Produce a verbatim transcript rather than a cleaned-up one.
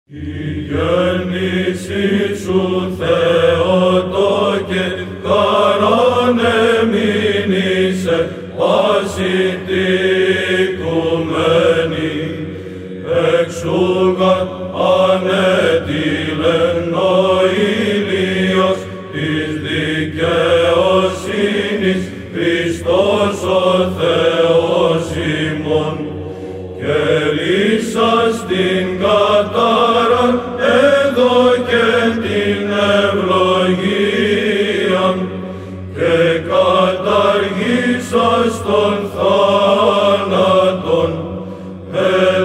Η γέννηση σου Θεοτόκε χαράν εμείνησε πάση τη οικουμένη, εξούγαν ανέτειλεν ο ήλιος της δικαιοσύνης Χριστός ο Θεός ημών, και λύσας την κατάραν έδωκε την ευλογίαν, και καταργήσας των θάνατων